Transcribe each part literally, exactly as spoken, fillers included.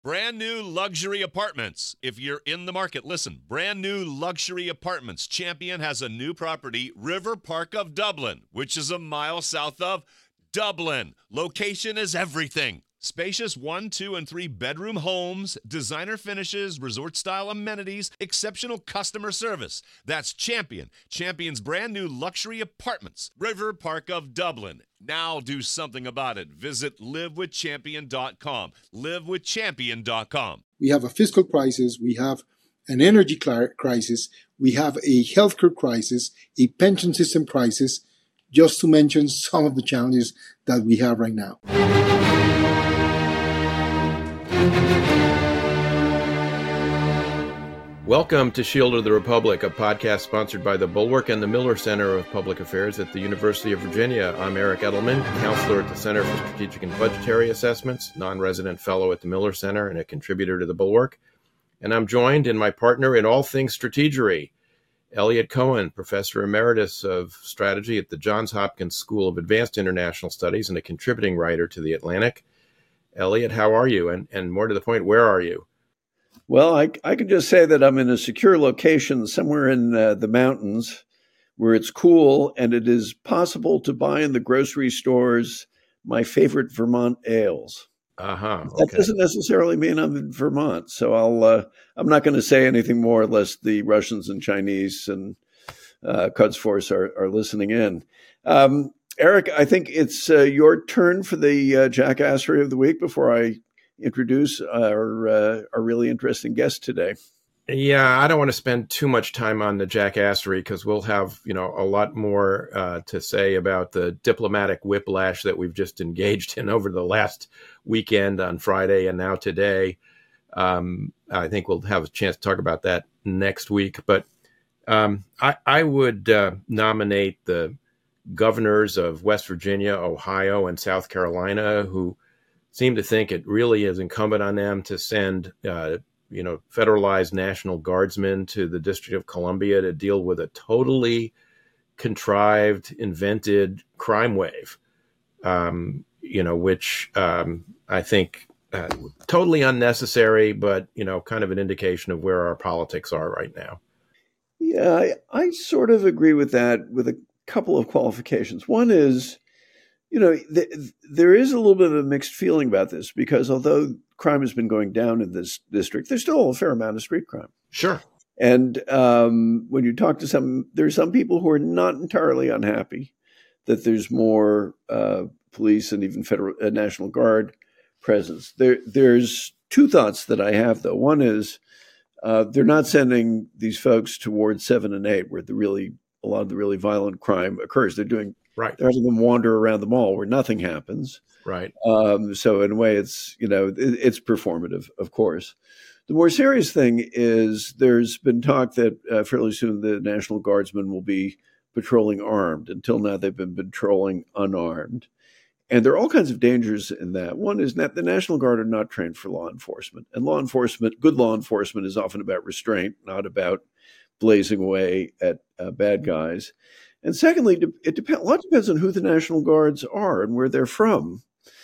Brand new luxury apartments. If you're in the market, listen. Brand new luxury apartments. Champion has a new property, River Park of Dublin, which is a mile south of Dublin. Location is everything. Spacious one, two, and three bedroom homes, designer finishes, resort-style amenities, exceptional customer service. That's Champion. Champion's brand new luxury apartments, River Park of Dublin. Now do something about it. Visit live with champion dot com. live with champion dot com. We have a fiscal crisis. We have an energy crisis. We have a healthcare crisis, a pension system crisis, just to mention some of the challenges that we have right now. Welcome to Shield of the Republic, a podcast sponsored by the Bulwark and the Miller Center of Public Affairs at the University of Virginia. I'm Eric Edelman, counselor at the Center for Strategic and Budgetary Assessments, non-resident fellow at the Miller Center, and a contributor to the Bulwark. And I'm joined in my partner in all things strategery, Elliot Cohen, professor emeritus of strategy at the Johns Hopkins School of Advanced International Studies and a contributing writer to The Atlantic. Elliot, how are you? And, and more to the point, where are you? Well, I, I can just say that I'm in a secure location somewhere in uh, the mountains where it's cool and it is possible to buy in the grocery stores my favorite Vermont ales. Uh-huh. Okay. That doesn't necessarily mean I'm in Vermont, so I'll, uh, I'm not going to say anything more unless the Russians and Chinese and uh, Quds Force are, are listening in. Um, Eric, I think it's uh, your turn for the uh, jackassery of the week before I introduce our uh, our really interesting guest today. Yeah, I don't want to spend too much time on the jackassery because we'll have, you know, a lot more uh, to say about the diplomatic whiplash that we've just engaged in over the last weekend on Friday and now today. Um, I think we'll have a chance to talk about that next week. But um, I, I would uh, nominate the governors of West Virginia, Ohio, and South Carolina who seem to think it really is incumbent on them to send, uh, you know, federalized National Guardsmen to the District of Columbia to deal with a totally contrived, invented crime wave, um, you know, which um, I think uh, totally unnecessary, but, you know, kind of an indication of where our politics are right now. Yeah, I, I sort of agree with that with a couple of qualifications. One is, you know, th- there is a little bit of a mixed feeling about this because although crime has been going down in this district, there's still a fair amount of street crime. Sure. And um, when you talk to some, there are some people who are not entirely unhappy that there's more uh, police and even federal uh, National Guard presence. There, there's two thoughts that I have, though. One is uh, they're not sending these folks towards seven and eight, where the really a lot of the really violent crime occurs. They're doing Right. They're having them wander around the mall where nothing happens. Right. Um, so in a way, it's, you know, it, it's performative, of course. The more serious thing is there's been talk that uh, fairly soon the National Guardsmen will be patrolling armed. Until now, they've been patrolling unarmed. And there are all kinds of dangers in that. One is that the National Guard are not trained for law enforcement. And law enforcement, good law enforcement is often about restraint, not about blazing away at uh, bad guys. And secondly, it depends. A lot depends on who the National Guards are and where they're from,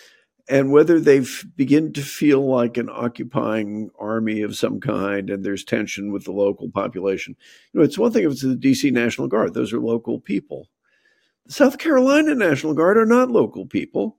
and whether they begin to feel like an occupying army of some kind, and there's tension with the local population. You know, it's one thing if it's the D C National Guard; those are local people. The South Carolina National Guard are not local people,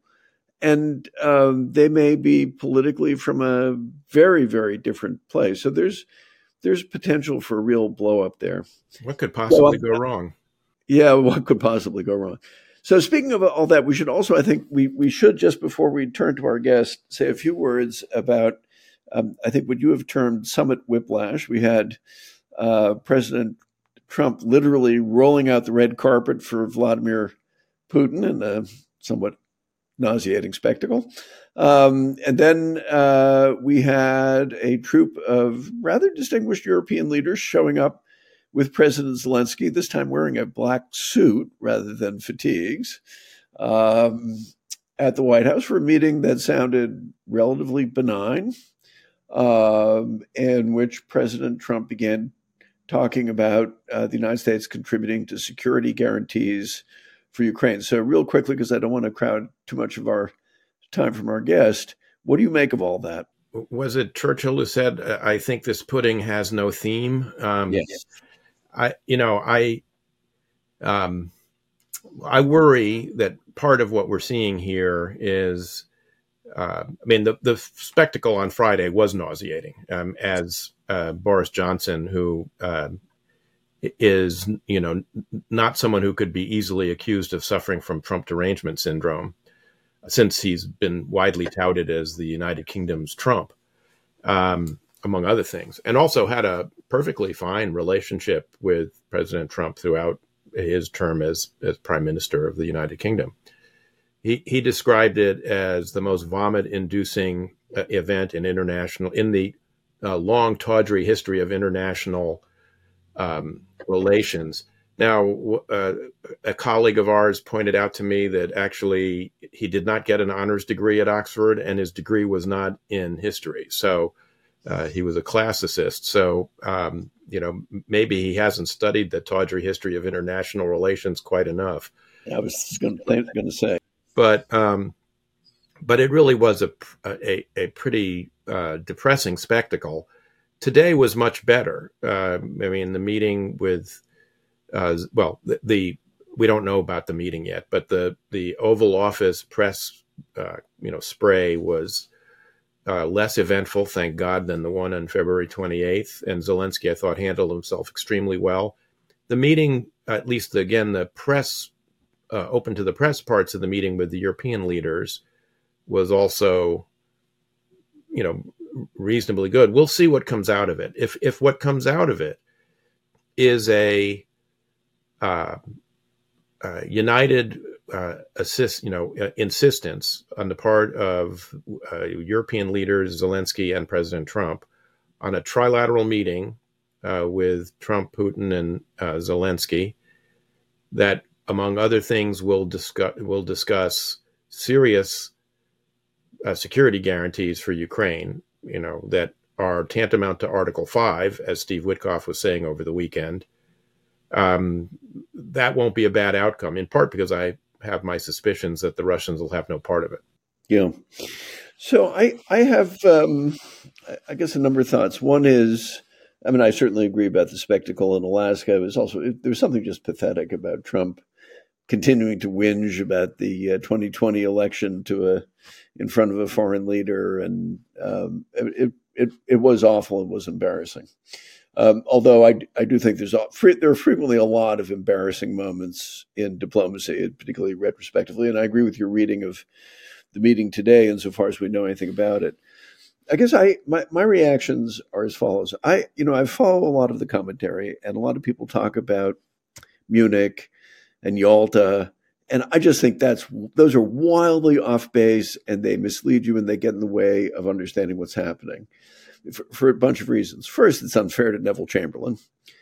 and um, they may be politically from a very, very different place. So there's there's potential for a real blow up there. What could possibly so, go wrong? Yeah, what could possibly go wrong? So speaking of all that, we should also, I think we, we should, just before we turn to our guest, say a few words about, um, I think what you have termed summit whiplash. We had uh, President Trump literally rolling out the red carpet for Vladimir Putin in a somewhat nauseating spectacle. Um, and then uh, we had a troop of rather distinguished European leaders showing up with President Zelensky, this time wearing a black suit rather than fatigues, um, at the White House for a meeting that sounded relatively benign, um, in which President Trump began talking about uh, the United States contributing to security guarantees for Ukraine. So real quickly, because I don't want to crowd too much of our time from our guest, what do you make of all that? was it Churchill who said, "I think this pudding has no theme"? Um, Yes. I, you know, I, um, I worry that part of what we're seeing here is, uh, I mean, the the spectacle on Friday was nauseating, um, as uh, Boris Johnson, who uh, is, you know, not someone who could be easily accused of suffering from Trump derangement syndrome, since he's been widely touted as the United Kingdom's Trump, um, among other things, and also had a perfectly fine relationship with President Trump throughout his term as, as Prime Minister of the United Kingdom. He, he described it as the most vomit-inducing uh, event in international, in the uh, long, tawdry history of international um, relations. Now, uh, a colleague of ours pointed out to me that actually he did not get an honors degree at Oxford, and his degree was not in history. So uh, he was a classicist. So, um, you know, maybe he hasn't studied the tawdry history of international relations quite enough. I was going to say. But um, but it really was a, a, a pretty uh, depressing spectacle. Today was much better. Uh, I mean, the meeting with Uh, well, the, the we don't know about the meeting yet, but the the Oval Office press, uh, you know, spray was uh, less eventful, thank God, than the one on February twenty-eighth. And Zelensky, I thought, handled himself extremely well. The meeting, at least again, the press, uh, open to the press parts of the meeting with the European leaders, was also, you know, reasonably good. We'll see what comes out of it. If if what comes out of it is a Uh, uh, united uh, assist, you know, uh, insistence on the part of uh, European leaders, Zelensky and President Trump, on a trilateral meeting uh, with Trump, Putin, and uh, Zelensky, that, among other things, will discuss will discuss serious uh, security guarantees for Ukraine, you know, that are tantamount to Article Five, as Steve Witkoff was saying over the weekend. Um, that won't be a bad outcome, in part because I have my suspicions that the Russians will have no part of it. Yeah. So I, I have, um, I guess, a number of thoughts. One is, I mean, I certainly agree about the spectacle in Alaska. It was also, there was something just pathetic about Trump continuing to whinge about the uh, twenty twenty election to a, in front of a foreign leader. And um, it, it, it was awful. It was embarrassing. Um, although I, I do think there's a, there are frequently a lot of embarrassing moments in diplomacy, particularly retrospectively. And I agree with your reading of the meeting today, insofar as we know anything about it. I guess I my, my reactions are as follows. I you know I follow a lot of the commentary, and a lot of people talk about Munich and Yalta, and I just think that's those are wildly off base, and they mislead you, and they get in the way of understanding what's happening. For, for a bunch of reasons. First, it's unfair to Neville Chamberlain,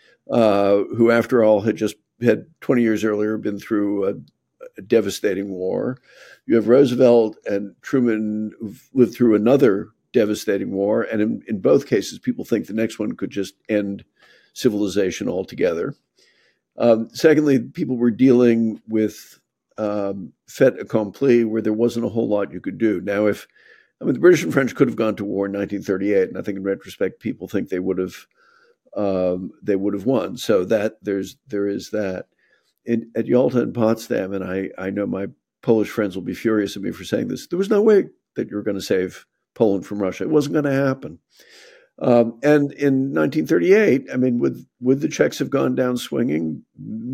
uh, who, after all, had just had twenty years earlier been through a, a devastating war. You have Roosevelt and Truman who've lived through another devastating war, and in, in both cases, people think the next one could just end civilization altogether. Um, secondly, people were dealing with um, fait accompli, where there wasn't a whole lot you could do. Now, if I mean, the British and French could have gone to war in nineteen thirty-eight, and I think in retrospect, people think they would have um, they would have won. So that there's there is that. In, at Yalta and Potsdam, and I, I know my Polish friends will be furious at me for saying this, there was no way that you were going to save Poland from Russia. It wasn't going to happen. Um, and in nineteen thirty-eight, I mean, would would the Czechs have gone down swinging?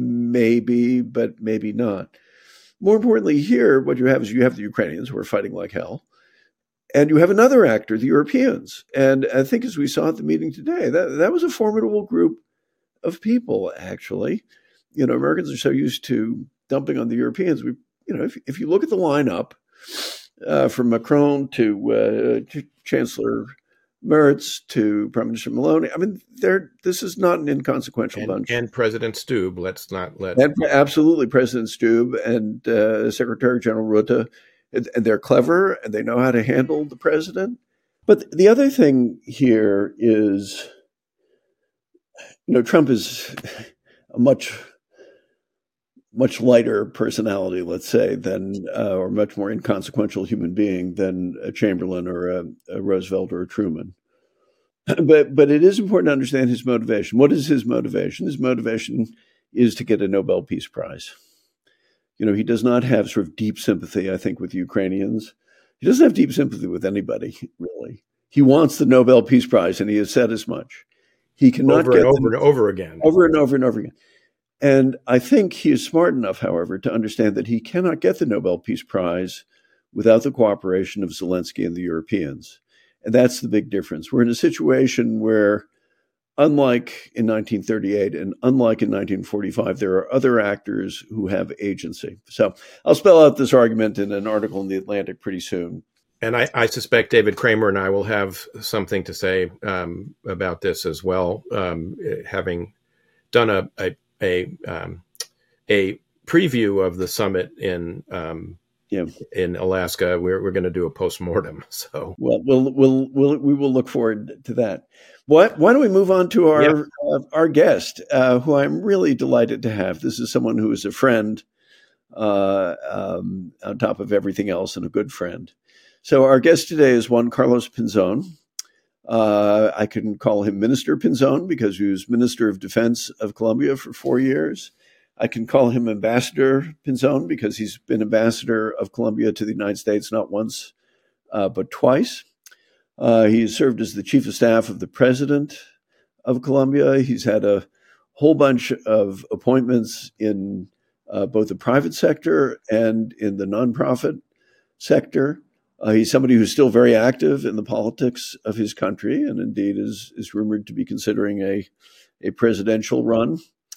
Maybe, but maybe not. More importantly, here, what you have is you have the Ukrainians who are fighting like hell. And you have another actor, the Europeans. And I think as we saw at the meeting today, that, that was a formidable group of people, actually. You know, Americans are so used to dumping on the Europeans. We, you know, if, if you look at the lineup, uh, from Macron to, uh, to Chancellor Merz to Prime Minister Maloney, I mean, they're, this is not an inconsequential and, bunch. And President Stubb, let's not let... And absolutely, President Stubb and uh, Secretary General Rutte. And they're clever and they know how to handle the president. But the other thing here is, you know, Trump is a much much lighter personality, let's say, than uh, or much more inconsequential human being than a Chamberlain or a, a Roosevelt or a Truman. But but it is important to understand his motivation. What is his motivation? His motivation is to get a Nobel Peace Prize. You know, he does not have sort of deep sympathy, I think, with Ukrainians. He doesn't have deep sympathy with anybody, really. He wants the Nobel Peace Prize, and he has said as much. He cannot over get and over them, and over again. Over and over and over again. And I think he is smart enough, however, to understand that he cannot get the Nobel Peace Prize without the cooperation of Zelensky and the Europeans. And that's the big difference. We're in a situation where, unlike in nineteen thirty-eight and unlike in nineteen forty-five, there are other actors who have agency. So I'll spell out this argument in an article in The Atlantic pretty soon. And I, I suspect David Kramer and I will have something to say um, about this as well, um, having done a a a, um, a preview of the summit in um, yeah. in Alaska. We're we're going to do a postmortem. So well, we'll we'll we'll we will look forward to that. What? Why don't we move on to our yeah. uh, our guest, uh, who I'm really delighted to have. This is someone who is a friend, uh, um, on top of everything else, and a good friend. So our guest today is Juan Carlos Pinzón. Uh, I can call him Minister Pinzón because he was Minister of Defense of Colombia for four years. I can call him Ambassador Pinzón because he's been Ambassador of Colombia to the United States not once, uh, but twice. Uh, he has served as the Chief of Staff of the President of Colombia. He's had a whole bunch of appointments in uh, both the private sector and in the nonprofit sector. Uh, he's somebody who's still very active in the politics of his country, and indeed is is rumored to be considering a a presidential run.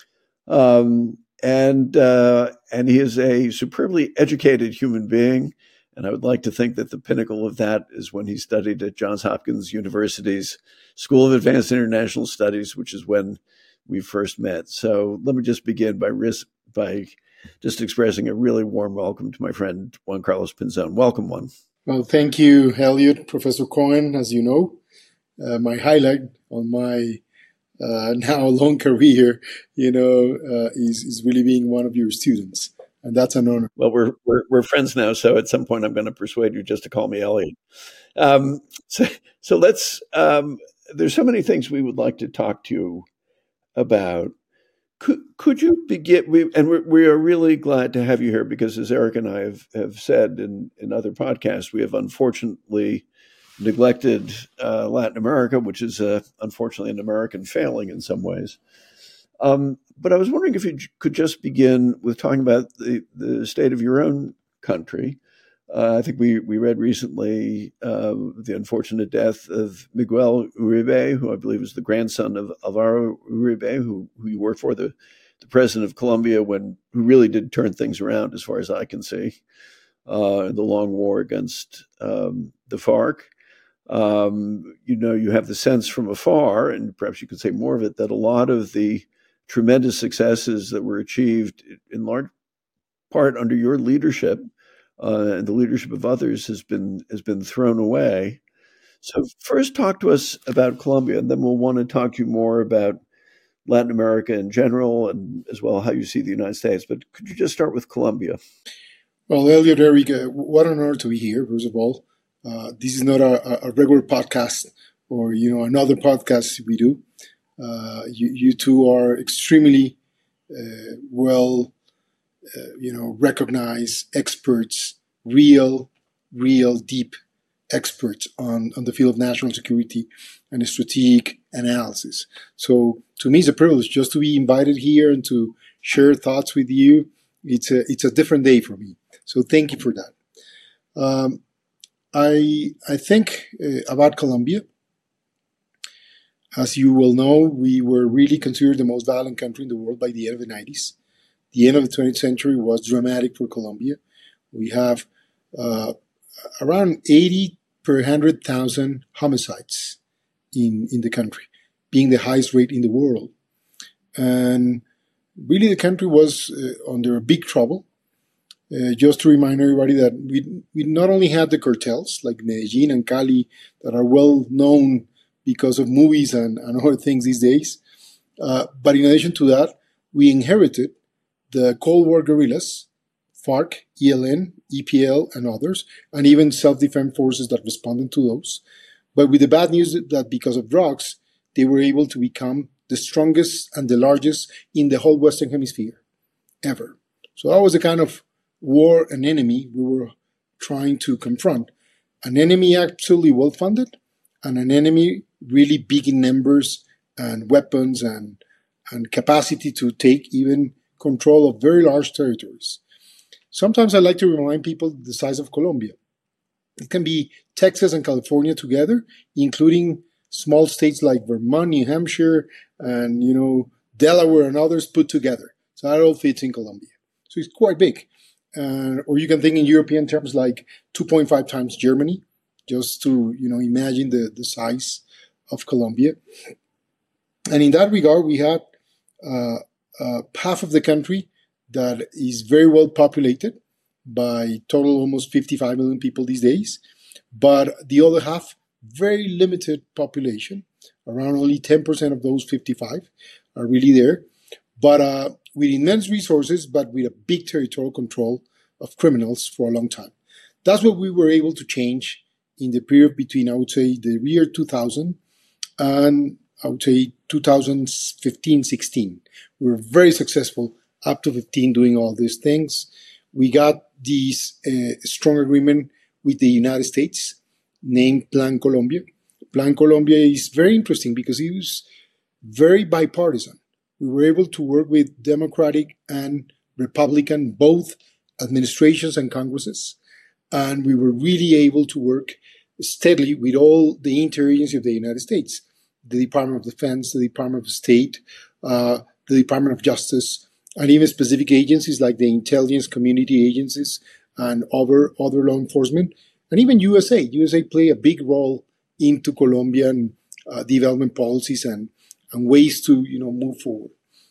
Um, and uh, and he is a superbly educated human being, and I would like to think that the pinnacle of that is when he studied at Johns Hopkins University's School of Advanced International Studies, which is when we first met. So let me just begin by ris- by just expressing a really warm welcome to my friend Juan Carlos Pinzón. Welcome, Juan. Well, thank you, Elliot, Professor Cohen. As you know, uh, my highlight on my uh, now long career, you know, uh, is is really being one of your students, and that's an honor. Well, we're we're, we're friends now, so at some point I'm going to persuade you just to call me Elliot. Um, so so let's. Um, there's so many things we would like to talk to you about. Could could you begin? We and we're, we are really glad to have you here because, as Eric and I have, have said in, in other podcasts, we have unfortunately neglected uh, Latin America, which is uh, unfortunately an American failing in some ways. Um, but I was wondering if you could just begin with talking about the, the state of your own country. Uh, I think we, we read recently uh, the unfortunate death of Miguel Uribe, who I believe is the grandson of Alvaro Uribe, who, who you worked for, the, the president of Colombia, when who really did turn things around, as far as I can see, uh, in the long war against um, the FARC. Um, you know, you have the sense from afar, and perhaps you could say more of it, that a lot of the tremendous successes that were achieved in large part under your leadership Uh, and the leadership of others has been has been thrown away. So first talk to us about Colombia, and then we'll want to talk to you more about Latin America in general, and as well how you see the United States. But could you just start with Colombia? Well, Elliot, Eric, uh, what an honor to be here, first of all. Uh, this is not a, a regular podcast or, you know, another podcast we do. Uh, you, you two are extremely uh, well Uh, you know, recognized experts, real, real deep experts on, on the field of national security and strategic analysis. So to me, it's a privilege just to be invited here and to share thoughts with you. It's a, it's a different day for me. So thank you for that. Um, I, I think uh, about Colombia. As you will know, we were really considered the most violent country in the world by the end of the nineties. The end of the twentieth century was dramatic for Colombia. We have uh, around eighty per one hundred thousand homicides in, in the country, being the highest rate in the world. And really the country was uh, under big trouble. Uh, just to remind everybody that we, we not only had the cartels like Medellin and Cali that are well known because of movies and, and other things these days, uh, but in addition to that, we inherited the Cold War guerrillas, FARC, E L N, E P L, and others, and even self-defense forces that responded to those. But with the bad news that because of drugs, they were able to become the strongest and the largest in the whole Western Hemisphere ever. So that was the kind of war and enemy we were trying to confront. An enemy absolutely well-funded, and an enemy really big in numbers and weapons and, and capacity to take even control of very large territories. Sometimes I like to remind people the size of Colombia. It can be Texas and California together, including small states like Vermont, New Hampshire, and you know Delaware and others put together. So that all fits in Colombia. So it's quite big. Uh, or you can think in European terms like two point five times Germany, just to you know imagine the, the size of Colombia. And in that regard, we had uh, uh, half of the country that is very well populated by total almost fifty-five million people these days, but the other half, very limited population, around only ten percent of those fifty-five are really there, but uh, with immense resources, but with a big territorial control of criminals for a long time. That's what we were able to change in the period between, I would say, the year two thousand and I would say two thousand fifteen sixteen. We were very successful up to fifteen doing all these things. We got this uh, strong agreement with the United States named Plan Colombia. Plan Colombia is very interesting because it was very bipartisan. We were able to work with Democratic and Republican, both administrations and Congresses, and we were really able to work steadily with all the interagencies of the United States, the Department of Defense, the Department of State, uh, the Department of Justice, and even specific agencies like the intelligence community agencies and other, other law enforcement, and even U S A. U S A play a big role into Colombian uh, development policies and, and ways to you know move forward.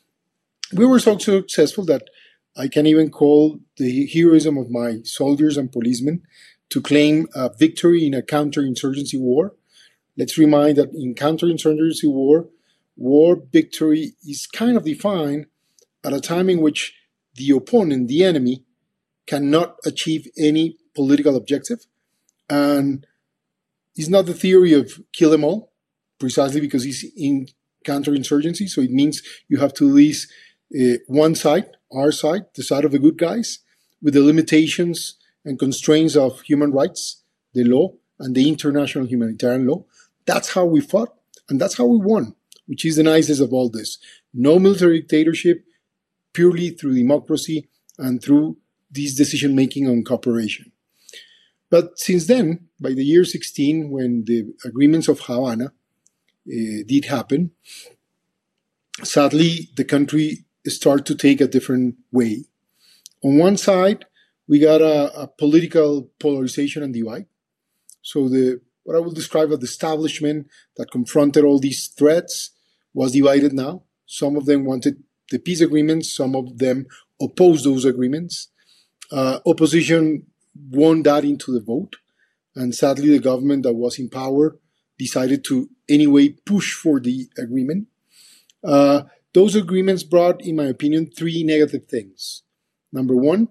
We were so successful that I can even call the heroism of my soldiers and policemen to claim a victory in a counterinsurgency war. Let's remind that in counterinsurgency war, war victory is kind of defined at a time in which the opponent, the enemy, cannot achieve any political objective. And it's not the theory of kill them all, precisely because he's in counterinsurgency. So it means you have to release uh, one side, our side, the side of the good guys, with the limitations and constraints of human rights, the law, and the international humanitarian law. That's how we fought, and that's how we won, which is the nicest of all this. No military dictatorship, purely through democracy and through this decision-making on cooperation. But since then, by the year sixteen, when the agreements of Havana uh, did happen, sadly, the country started to take a different way. On one side, we got a, a political polarization and divide. So the what I will describe as the establishment that confronted all these threats was divided now. Some of them wanted the peace agreements, some of them opposed those agreements. Uh, opposition won that into the vote, and sadly the government that was in power decided to anyway push for the agreement. Uh, those agreements brought, in my opinion, three negative things. Number one,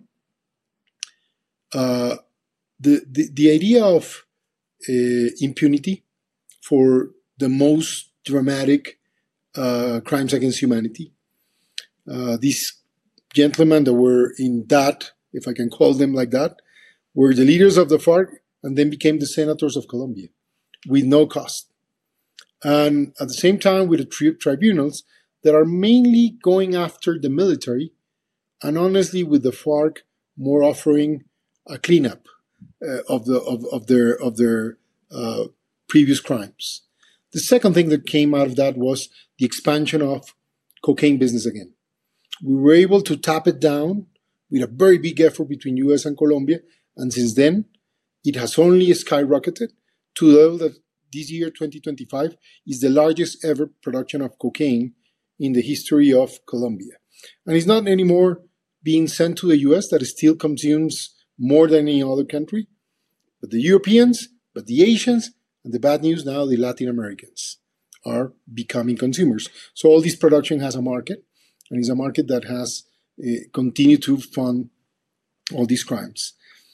uh, the, the, the idea of uh, impunity for the most dramatic uh, crimes against humanity. Uh, these gentlemen that were in that, if I can call them like that, were the leaders of the FARC and then became the senators of Colombia with no cost. And at the same time with the tri- tribunals that are mainly going after the military, and honestly with the FARC more offering a cleanup uh, of the of, of their of their uh, previous crimes. The second thing that came out of that was the expansion of cocaine business again. We were able to tap it down with a very big effort between U S and Colombia, and since then, it has only skyrocketed to the level that this year, twenty twenty-five, is the largest ever production of cocaine in the history of Colombia. And it's not anymore being sent to the U S, that still consumes more than any other country, but the Europeans, but the Asians, and the bad news now, the Latin Americans are becoming consumers. So all this production has a market, and it's a market that has uh, continue to fund all these crimes.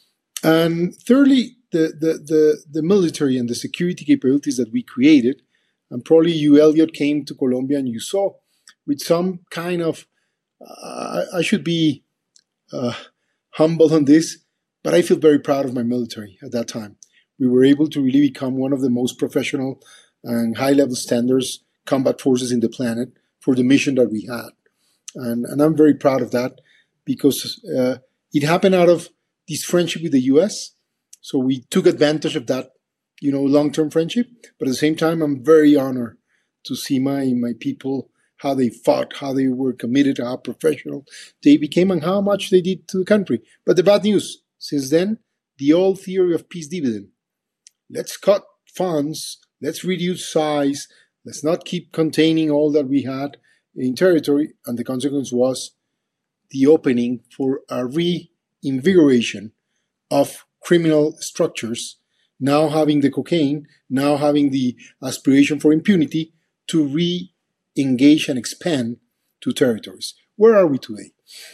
And thirdly, the, the, the, the military and the security capabilities that we created, and probably you, Elliot, came to Colombia and you saw with some kind of, uh, I should be uh, humble on this, but I feel very proud of my military at that time. We were able to really become one of the most professional and high-level standards combat forces in the planet for the mission that we had. And, and I'm very proud of that because uh, it happened out of this friendship with the U S. So we took advantage of that, you know, long-term friendship. But at the same time, I'm very honored to see my, my people, how they fought, how they were committed, how professional they became, and how much they did to the country. But the bad news, since then, the old theory of peace dividend. Let's cut funds, let's reduce size, let's not keep containing all that we had in territory. And the consequence was the opening for a reinvigoration of criminal structures, now having the cocaine, now having the aspiration for impunity to re-engage and expand to territories. Where are we today?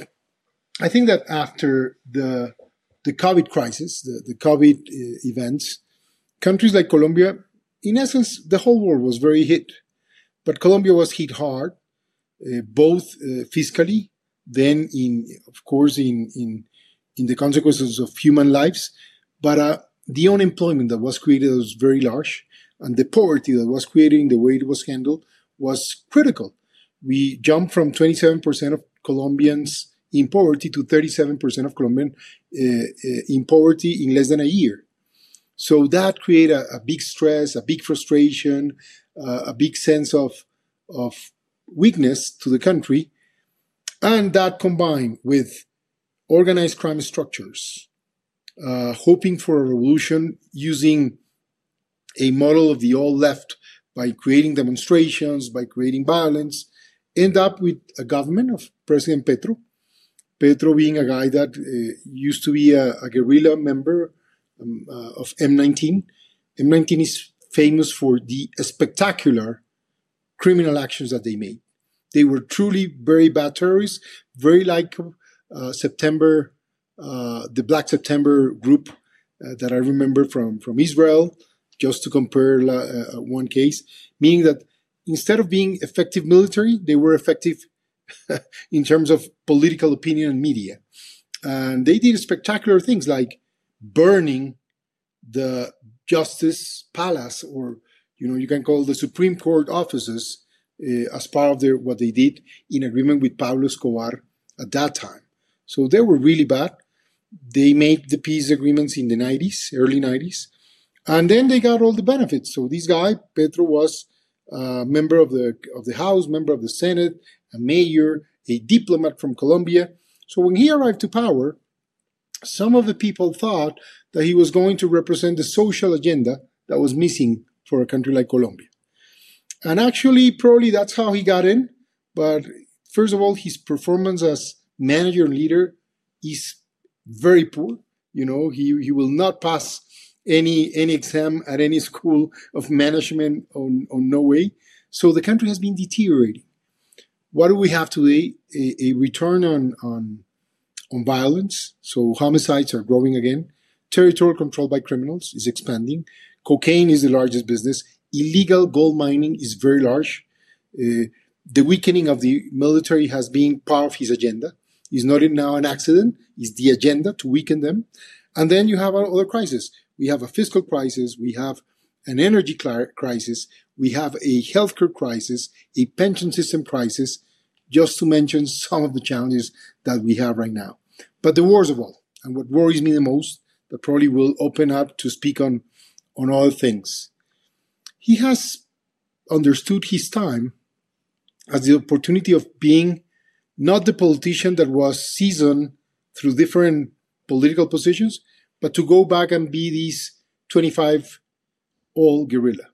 I think that after the the COVID crisis, the, the COVID uh, events, countries like Colombia, in essence, the whole world was very hit. But Colombia was hit hard, uh, both uh, fiscally, then in, of course, in, in, in the consequences of human lives. But uh, the unemployment that was created was very large, and the poverty that was created in the way it was handled was critical. We jumped from twenty-seven percent of Colombians in poverty to thirty-seven percent of Colombians uh, uh, in poverty in less than a year. So that created a, a big stress, a big frustration, uh, a big sense of, of weakness to the country. And that combined with organized crime structures, uh, hoping for a revolution using a model of the old left by creating demonstrations, by creating violence, end up with a government of President Petro. Petro being a guy that uh, used to be a, a guerrilla member um, uh, of M nineteen. M nineteen is famous for the spectacular criminal actions that they made. They were truly very bad terrorists, very like uh, September, uh, the Black September group uh, that I remember from, from Israel, just to compare uh, one case, meaning that instead of being effective military, they were effective in terms of political opinion and media. And they did spectacular things like burning the Justice Palace, or, you know, you can call the Supreme Court offices uh, as part of their, what they did in agreement with Pablo Escobar at that time. So they were really bad. They made the peace agreements in the nineties, early nineties, and then they got all the benefits. So this guy, Petro, was a member of the of the House, member of the Senate, a mayor, a diplomat from Colombia. So when he arrived to power, some of the people thought that he was going to represent the social agenda that was missing for a country like Colombia. And actually, probably that's how he got in. But first of all, his performance as manager and leader is very poor. You know, he, he will not pass any any exam at any school of management on, on no way. So the country has been deteriorating. What do we have today? A, a return on, on, on violence. So homicides are growing again. Territorial control by criminals is expanding. Cocaine is the largest business. Illegal gold mining is very large. Uh, the weakening of the military has been part of his agenda. It's not now an accident. It's the agenda to weaken them. And then you have other crises. We have a fiscal crisis. We have an energy crisis. We have a healthcare crisis, a pension system crisis, just to mention some of the challenges that we have right now. But the worst of all, and what worries me the most, that probably will open up to speak on, on other things. He has understood his time as the opportunity of being not the politician that was seasoned through different political positions, but to go back and be this twenty-five-old guerrilla.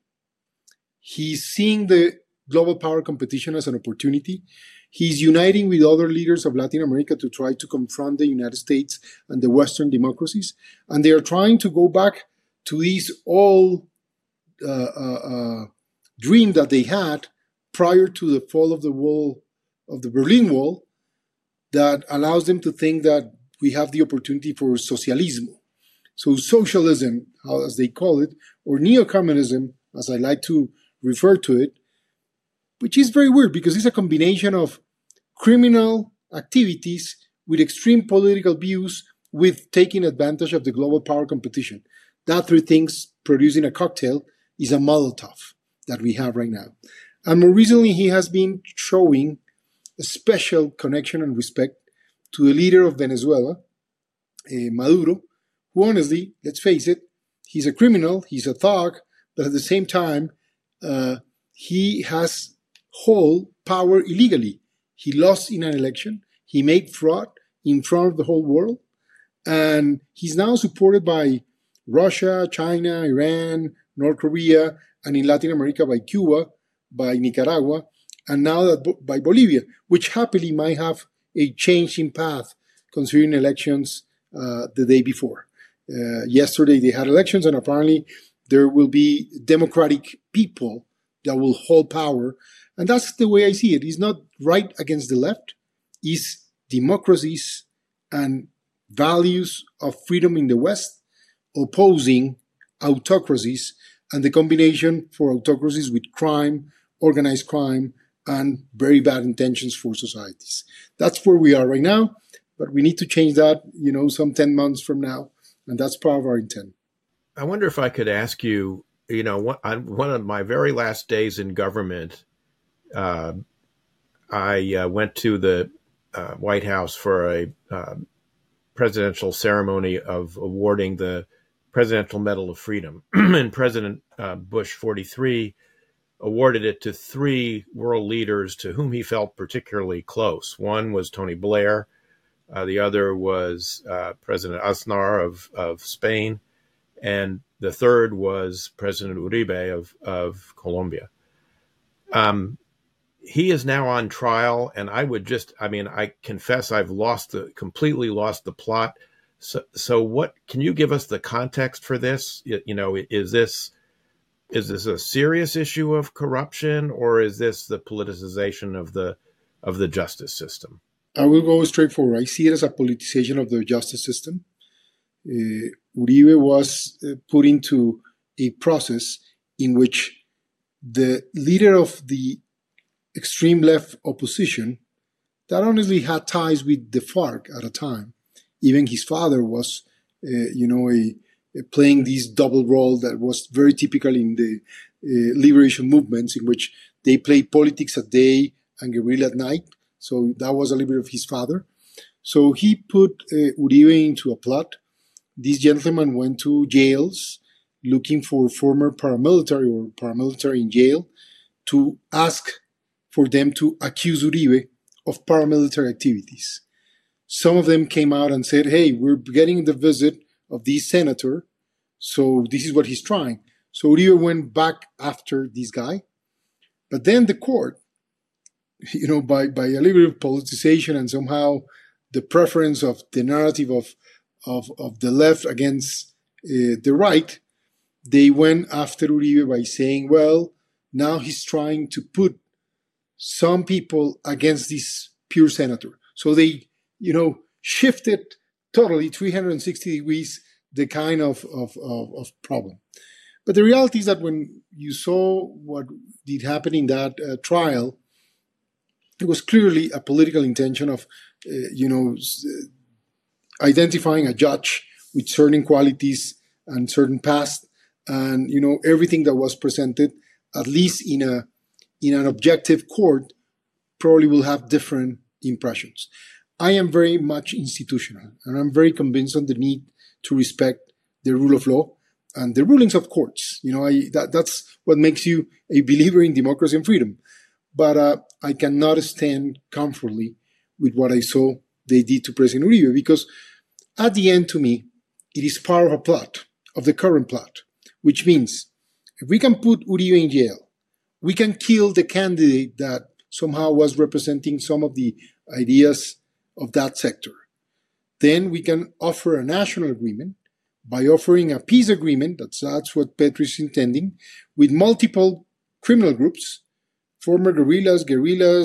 He's seeing the global power competition as an opportunity. He's uniting with other leaders of Latin America to try to confront the United States and the Western democracies. And they are trying to go back to this old uh, uh, uh, dream that they had prior to the fall of the wall, of the Berlin Wall, that allows them to think that we have the opportunity for socialismo. So socialism, as they call it, or neo-communism, as I like to refer to it, which is very weird because it's a combination of criminal activities with extreme political views with taking advantage of the global power competition. That three things producing a cocktail is a Molotov that we have right now. And more recently, he has been showing a special connection and respect to the leader of Venezuela, eh, Maduro, who honestly, let's face it, he's a criminal, he's a thug, but at the same time, uh, he has whole power illegally. He lost in an election. He made fraud in front of the whole world. And he's now supported by Russia, China, Iran, North Korea, and in Latin America by Cuba, by Nicaragua, and now that by Bolivia, which happily might have a change in path considering elections uh, the day before. Uh, yesterday they had elections, and apparently there will be democratic people that will hold power. And that's the way I see it. It's not right against the left. It's democracies and values of freedom in the West opposing autocracies, and the combination for autocracies with crime, organized crime, and very bad intentions for societies. That's where we are right now, but we need to change that, you know, some ten months from now, and that's part of our intent. I wonder if I could ask you, you know, on one of my very last days in government, uh, I uh, went to the uh, White House for a uh, presidential ceremony of awarding the Presidential Medal of Freedom. And President uh, Bush forty-three awarded it to three world leaders to whom he felt particularly close. One was Tony Blair. Uh, the other was uh, President Aznar of, of Spain. And the third was President Uribe of, of Colombia. Um, he is now on trial, and I would just, I mean, I confess I've lost the, completely lost the plot. So, so what, can you give us the context for this? You know, is this, is this a serious issue of corruption, or is this the politicization of the, of the justice system? I will go straight forward. I see it as a politicization of the justice system. Uh, Uribe was uh, put into a process in which the leader of the extreme left opposition that honestly had ties with the FARC at a time. Even his father was, uh, you know, a, a playing this double role that was very typical in the uh, liberation movements, in which they played politics at day and guerrilla at night. So that was a little bit of his father. So he put uh, Uribe into a plot. These gentlemen went to jails looking for former paramilitary or paramilitary in jail to ask for them to accuse Uribe of paramilitary activities. Some of them came out and said, hey, we're getting the visit of this senator, so this is what he's trying. So Uribe went back after this guy. But then the court, you know, by, by a little bit of politicization and somehow the preference of the narrative of, of, of the left against uh, the right, they went after Uribe by saying, well, now he's trying to put some people against this pure senator. So they, you know, shifted totally three hundred sixty degrees the kind of, of, of, of problem. But the reality is that when you saw what did happen in that uh, trial, it was clearly a political intention of, uh, you know, identifying a judge with certain qualities and certain past, and, you know, everything that was presented, at least in a in an objective court, probably will have different impressions. I am very much institutional, and I'm very convinced on the need to respect the rule of law and the rulings of courts. You know, I, that, that's what makes you a believer in democracy and freedom. But uh, I cannot stand comfortably with what I saw they did to President Uribe, because at the end, to me, it is part of a plot, of the current plot, which means if we can put Uribe in jail, we can kill the candidate that somehow was representing some of the ideas of that sector. Then we can offer a national agreement by offering a peace agreement, that's, that's what Petro is intending, with multiple criminal groups, former guerrillas, guerrillas,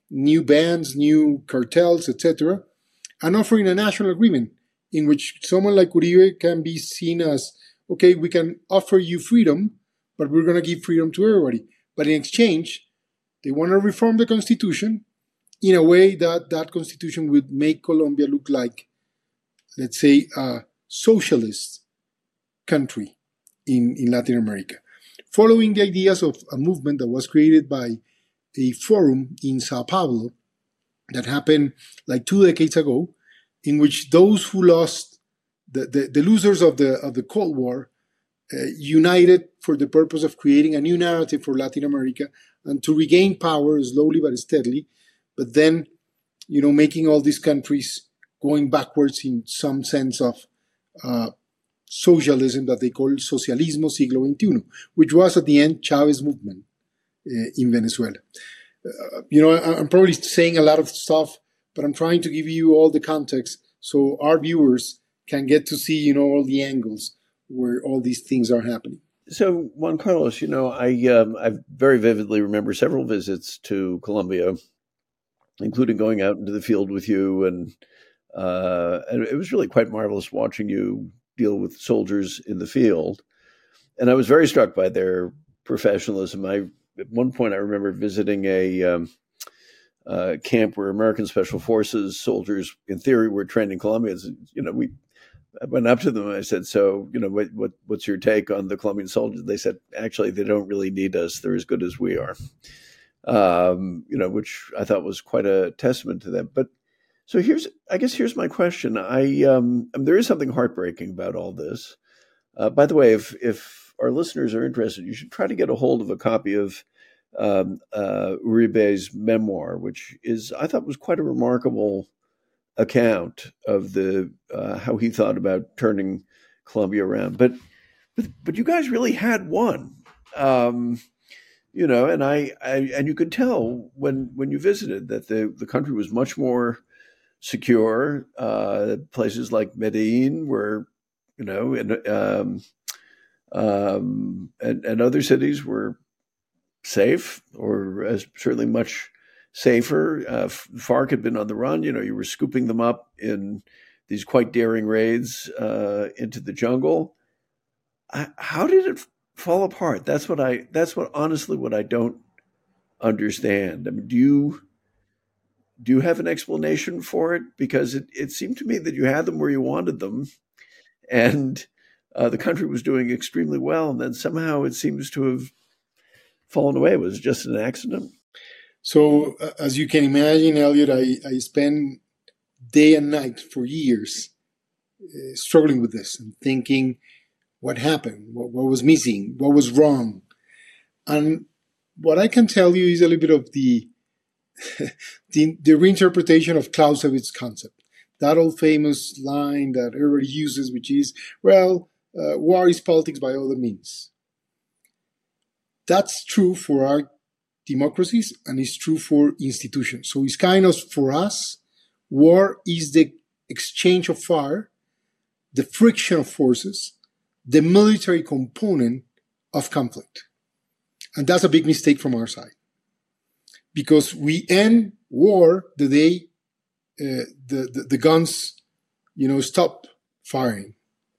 new bands, new cartels, et cetera, and offering a national agreement in which someone like Uribe can be seen as, okay, we can offer you freedom, but we're going to give freedom to everybody. But in exchange, they want to reform the constitution in a way that that constitution would make Colombia look like, let's say, a socialist country in, in Latin America. Following the ideas of a movement that was created by a forum in Sao Paulo that happened like two decades ago, in which those who lost, the, the, the losers of the of the Cold War, uh, united for the purpose of creating a new narrative for Latin America and to regain power slowly but steadily, but then, you know, making all these countries going backwards in some sense of uh, socialism that they call Socialismo Siglo veintiuno, which was at the end Chavez movement uh, in Venezuela. Uh, you know, I, I'm probably saying a lot of stuff, but I'm trying to give you all the context so our viewers can get to see, you know, all the angles where all these things are happening. So, Juan Carlos, you know, I um, I very vividly remember several visits to Colombia, including going out into the field with you, and uh, and it was really quite marvelous watching you deal with soldiers in the field. And I was very struck by their professionalism. I at one point I remember visiting a um, uh, camp where American Special Forces soldiers, in theory, were trained in Colombia. You know, we I went up to them and I said, "So, you know, what, what what's your take on the Colombian soldiers?" They said, "Actually, they don't really need us. They're as good as we are." Um, you know, which I thought was quite a testament to them. But so here's, I guess, here's my question. I um, there is something heartbreaking about all this. Uh, by the way, if if our listeners are interested, you should try to get a hold of a copy of um, uh, Uribe's memoir, which is, I thought, was quite a remarkable account of the uh, how he thought about turning Colombia around. But but, but you guys really had one. Um, You know, and I, I and you could tell when when you visited that the, the country was much more secure. Uh, places like Medellin were, you know, and um, um, and, and other cities were safe, or as certainly much safer. Uh, FARC had been on the run. You know, you were scooping them up in these quite daring raids uh, into the jungle. I, how did it fall apart? That's what I, that's what, honestly, what I don't understand. I mean, do you, do you have an explanation for it? Because it, it seemed to me that you had them where you wanted them, and uh, the country was doing extremely well. And then somehow it seems to have fallen away. Was it just an accident? So uh, as you can imagine, Elliot, I, I spent day and night for years uh, struggling with this and thinking, what happened? What, what was missing? What was wrong? And what I can tell you is a little bit of the the, the reinterpretation of Clausewitz's concept. That old famous line that everybody uses, which is, well, uh, war is politics by other means. That's true for our democracies and it's true for institutions. So it's kind of, for us, war is the exchange of fire, the friction of forces, the military component of conflict. And that's a big mistake from our side. Because we end war the day uh, the, the, the guns, you know, stop firing.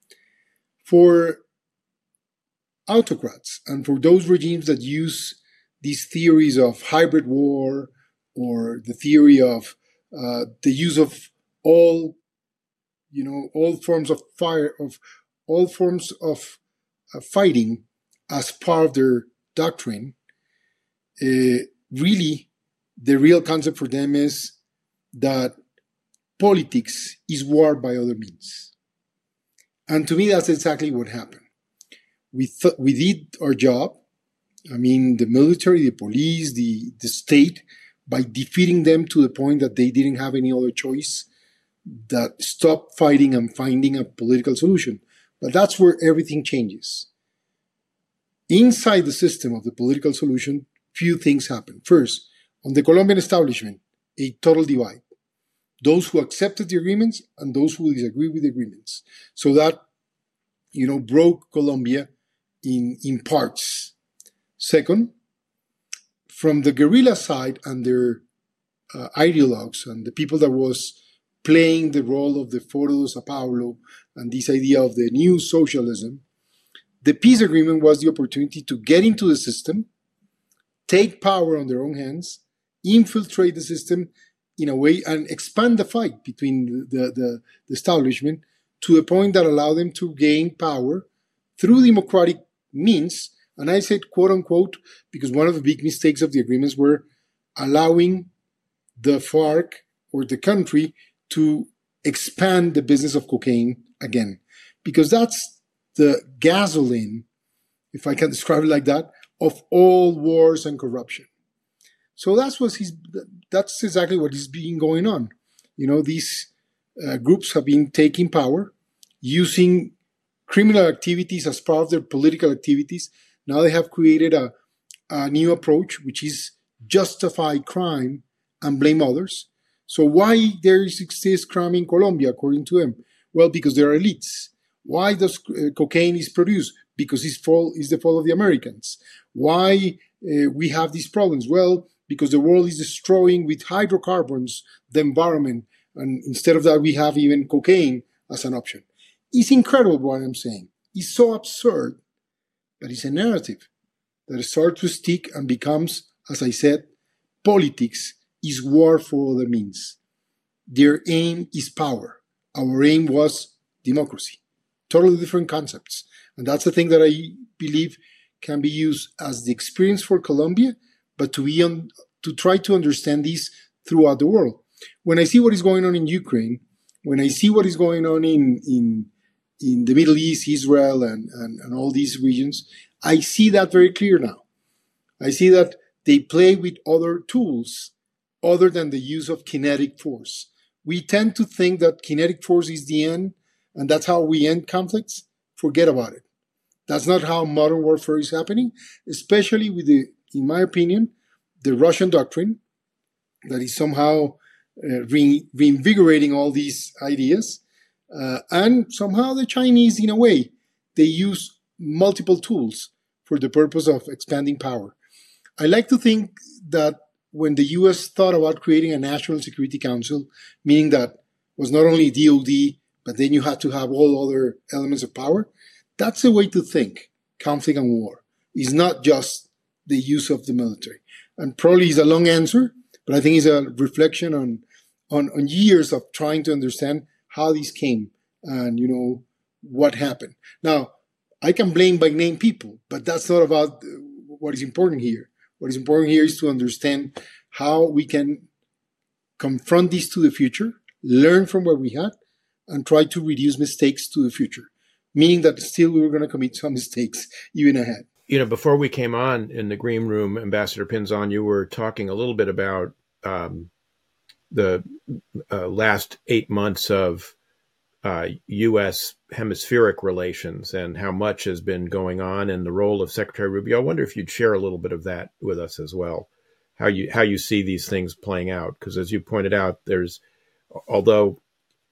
For autocrats and for those regimes that use these theories of hybrid war or the theory of uh, the use of all, you know, all forms of fire, of all forms of uh, fighting as part of their doctrine, uh, really, the real concept for them is that politics is war by other means. And to me, that's exactly what happened. We th- we did our job. I mean, the military, the police, the, the state, by defeating them to the point that they didn't have any other choice, that stopped fighting and finding a political solution. But that's where everything changes. Inside the system of the political solution, few things happen. First, on the Colombian establishment, a total divide. Those who accepted the agreements and those who disagree with the agreements. So that, you know, broke Colombia in, in parts. Second, from the guerrilla side and their uh, ideologues and the people that was playing the role of the Foro de Sao Paulo and this idea of the new socialism, the peace agreement was the opportunity to get into the system, take power on their own hands, infiltrate the system in a way, and expand the fight between the, the, the establishment to a point that allowed them to gain power through democratic means. And I said quote unquote, because one of the big mistakes of the agreements were allowing the FARC or the country to expand the business of cocaine again, because that's the gasoline, if I can describe it like that, of all wars and corruption. So that's what he's, that's exactly what is being going on. You know, these uh, groups have been taking power, using criminal activities as part of their political activities. Now they have created a, a new approach, which is justify crime and blame others. So why there exists crime in Colombia, according to them? Well, because there are elites. Why does uh, cocaine is produced? Because it's, fall, it's the fault of the Americans. Why uh, we have these problems? Well, because the world is destroying with hydrocarbons the environment. And instead of that, we have even cocaine as an option. It's incredible what I'm saying. It's so absurd, but it's a narrative that starts to stick and becomes, as I said, politics is war for other means. Their aim is power. Our aim was democracy. Totally different concepts. And that's the thing that I believe can be used as the experience for Colombia, but to be on, to try to understand this throughout the world. When I see what is going on in Ukraine, when I see what is going on in in, in the Middle East, Israel, and, and, and all these regions, I see that very clear now. I see that they play with other tools other than the use of kinetic force. We tend to think that kinetic force is the end, and that's how we end conflicts. Forget about it. That's not how modern warfare is happening, especially with the, in my opinion, the Russian doctrine that is somehow uh, re- reinvigorating all these ideas. Uh, and somehow the Chinese, in a way, they use multiple tools for the purpose of expanding power. I like to think that when the U S thought about creating a National Security Council, meaning that was not only D O D, but then you had to have all other elements of power, that's the way to think conflict and war. It's not just the use of the military. And probably it's a long answer, but I think it's a reflection on, on, on years of trying to understand how these came and, you know, what happened. Now, I can blame by name people, but that's not about what is important here. What is important here is to understand how we can confront this to the future, learn from what we had, and try to reduce mistakes to the future, meaning that still we were going to commit some mistakes even ahead. You know, before we came on in the green room, Ambassador Pinzon, you were talking a little bit about um, the uh, last eight months of uh, U S hemispheric relations and how much has been going on and the role of Secretary Rubio. I wonder if you'd share a little bit of that with us as well, how you how you see these things playing out. Because as you pointed out, there's, although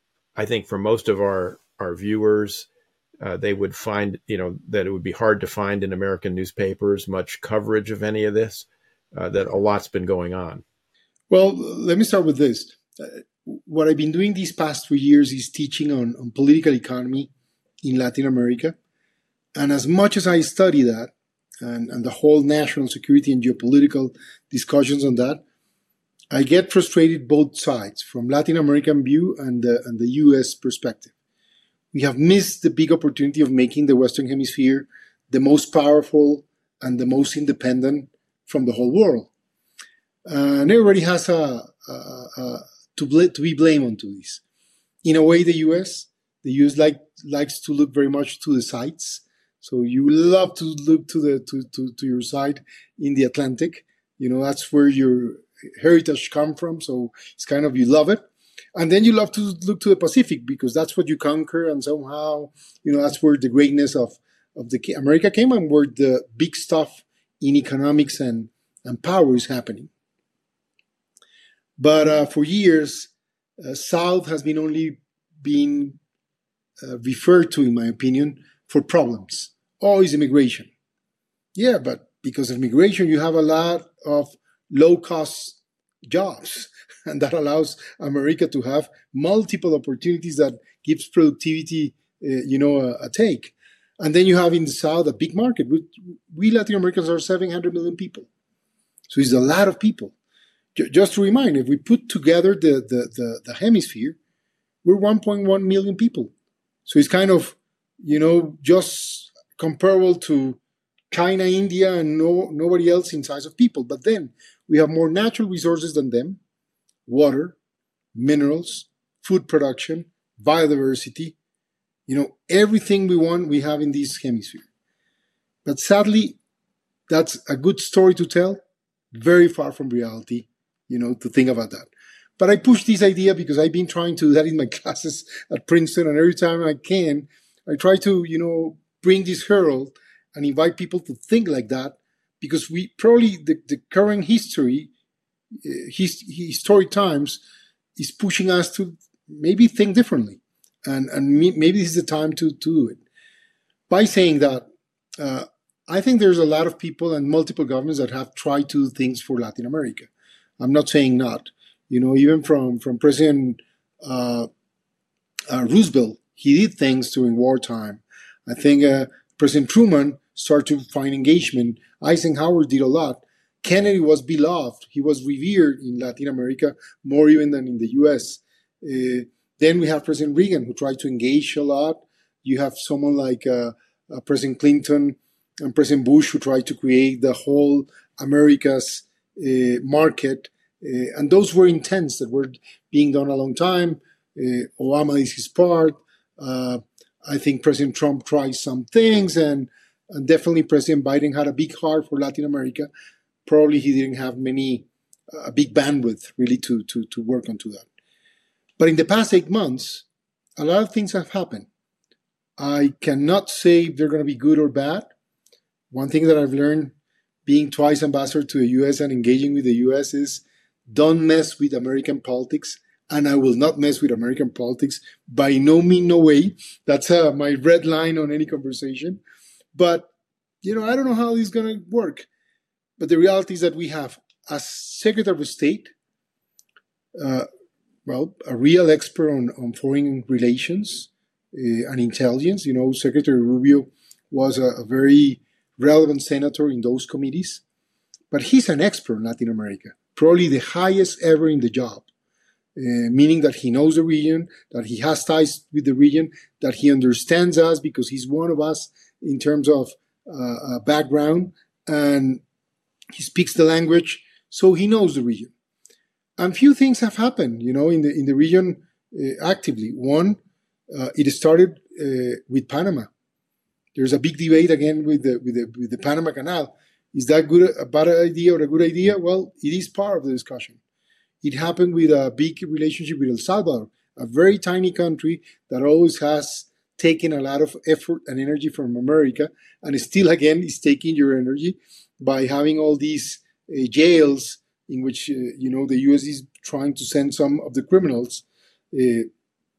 I think for most of our, our viewers, Uh, they would find, you know, that it would be hard to find in American newspapers much coverage of any of this, uh, that a lot's been going on. Well, let me start with this. Uh, what I've been doing these past three years is teaching on, on political economy in Latin America. And as much as I study that and, and the whole national security and geopolitical discussions on that, I get frustrated both sides, from Latin American view and the, and the U S perspective. We have missed the big opportunity of making the Western Hemisphere the most powerful and the most independent from the whole world. Uh, and everybody has a, a, a to, bl- to be blamed onto this. In a way, the U S, the U S like, likes to look very much to the sides. So you love to look to the to, to, to your side in the Atlantic. You know, that's where your heritage come from. So it's kind of, you love it. And then you love to look to the Pacific because that's what you conquer, and somehow, you know, that's where the greatness of, of the America came and where the big stuff in economics and, and power is happening. But uh, for years, uh, South has been only being uh, referred to, in my opinion, for problems. Oh, it's immigration. Yeah, but because of immigration, you have a lot of low-cost jobs. And that allows America to have multiple opportunities that gives productivity, uh, you know, a, a take. And then you have in the South a big market. We, we Latin Americans are seven hundred million people. So it's a lot of people. J- just to remind, if we put together the, the, the, the hemisphere, we're one point one million people. So it's kind of, you know, just comparable to China, India, and no, nobody else in size of people. But then we have more natural resources than them: water, minerals, food production, biodiversity. You know, everything we want, we have in this hemisphere. But sadly, that's a good story to tell, very far from reality, you know, to think about that. But I push this idea because I've been trying to do that in my classes at Princeton, and every time I can, I try to, you know, bring this herald and invite people to think like that, because we probably, the, the current history, uh, his, historic times, is pushing us to maybe think differently. And, and maybe this is the time to, to do it. By saying that, uh, I think there's a lot of people and multiple governments that have tried to do things for Latin America. I'm not saying not. You know, even from, from President uh, uh, Roosevelt, he did things during wartime. I think uh, President Truman started to find engagement. Eisenhower did a lot. Kennedy was beloved. He was revered in Latin America more even than in the U S. Uh, Then we have President Reagan, who tried to engage a lot. You have someone like uh, uh, President Clinton and President Bush, who tried to create the whole America's uh, market. Uh, and those were intents that were being done a long time. Uh, Obama is his part. Uh, I think President Trump tried some things. And, and definitely President Biden had a big heart for Latin America. Probably he didn't have many, a uh, big bandwidth really to, to, to work onto that. But in the past eight months, a lot of things have happened. I cannot say if they're going to be good or bad. One thing that I've learned being twice ambassador to the U S and engaging with the U S is don't mess with American politics. And I will not mess with American politics by no mean, no way. That's uh, my red line on any conversation. But, you know, I don't know how this is going to work. But the reality is that we have a Secretary of State, uh, well, a real expert on, on foreign relations uh, and intelligence. You know, Secretary Rubio was a, a very relevant senator in those committees. But he's an expert in Latin America, probably the highest ever in the job, uh, meaning that he knows the region, that he has ties with the region, that he understands us because he's one of us in terms of uh, uh, background, and he speaks the language, so he knows the region. And few things have happened, you know, in the in the region uh, actively. One, uh, it started uh, with Panama. There's a big debate again with the with the with the Panama Canal. Is that good a bad idea or a good idea? Well, it is part of the discussion. It happened with a big relationship with El Salvador, a very tiny country that always has taken a lot of effort and energy from America, and still again is taking your energy by having all these uh, jails in which, uh, you know, the U S is trying to send some of the criminals uh,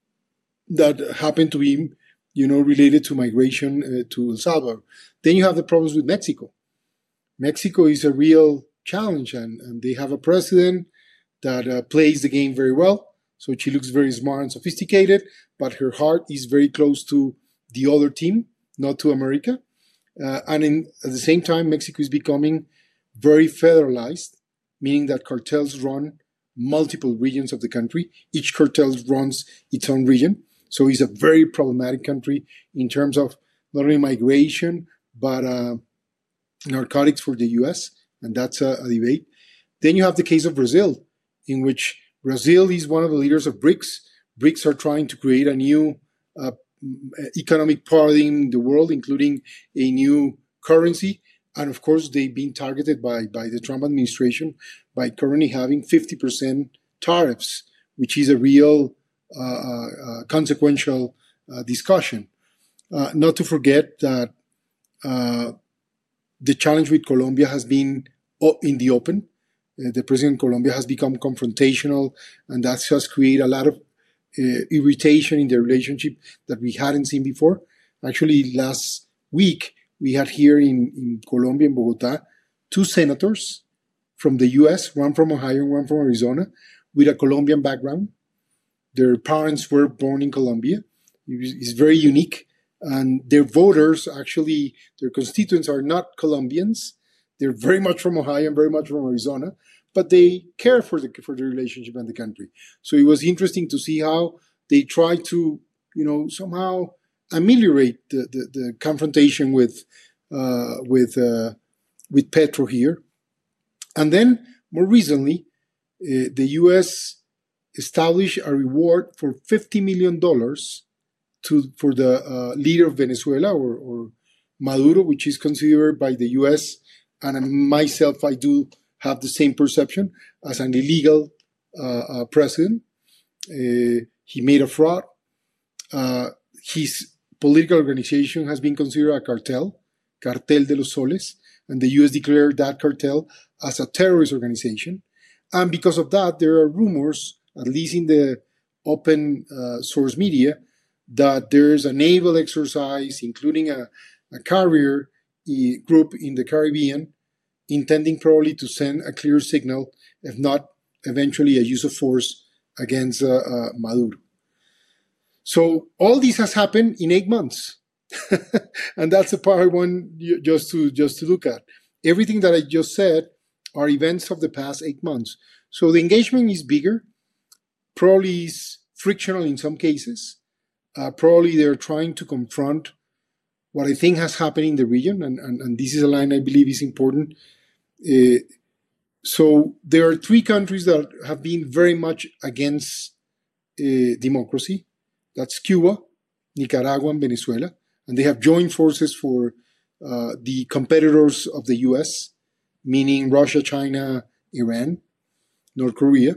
that happen to be, you know, related to migration uh, to El Salvador. Then you have the problems with Mexico. Mexico is a real challenge, and, and they have a president that uh, plays the game very well. So she looks very smart and sophisticated, but her heart is very close to the other team, not to America. Uh, and in, at the same time, Mexico is becoming very federalized, meaning that cartels run multiple regions of the country. Each cartel runs its own region. So it's a very problematic country in terms of not only migration, but uh, narcotics for the U S, and that's a, a debate. Then you have the case of Brazil, in which Brazil is one of the leaders of BRICS. BRICS are trying to create a new uh, economic paradigm in the world, including a new currency. And of course, they've been targeted by, by the Trump administration by currently having fifty percent tariffs, which is a real uh, uh, consequential uh, discussion. Uh, not to forget that uh, the challenge with Colombia has been in the open. Uh, the president of Colombia has become confrontational, and that has created a lot of uh, irritation in the relationship that we hadn't seen before. Actually, last week, we had here in, in Colombia, in Bogota, two senators from the U S, one from Ohio, one from Arizona, with a Colombian background. Their parents were born in Colombia. It's very unique. And their voters, actually, their constituents are not Colombians. They're very much from Ohio and very much from Arizona, but they care for the for the relationship and the country. So it was interesting to see how they try to, you know, somehow ameliorate the, the, the confrontation with uh, with uh, with Petro here. And then more recently, uh, the U S established a reward for fifty million dollars to for the uh, leader of Venezuela, or, or Maduro, which is considered by the U S and myself, I do have the same perception, as an illegal uh, uh, president. Uh, he made a fraud. Uh, his political organization has been considered a cartel, Cartel de los Soles, and the U S declared that cartel as a terrorist organization. And because of that, there are rumors, at least in the open uh, source media, that there's a naval exercise, including a, a carrier group in the Caribbean, intending probably to send a clear signal, if not eventually a use of force against uh, uh, Maduro. So all this has happened in eight months. And that's the part I want you just to, just to look at. Everything that I just said are events of the past eight months. So the engagement is bigger, probably is frictional in some cases. Uh, probably they're trying to confront what I think has happened in the region, and, and, and this is a line I believe is important. Uh, so there are three countries that have been very much against uh, democracy. That's Cuba, Nicaragua, and Venezuela. And they have joined forces for uh, the competitors of the U S, meaning Russia, China, Iran, North Korea.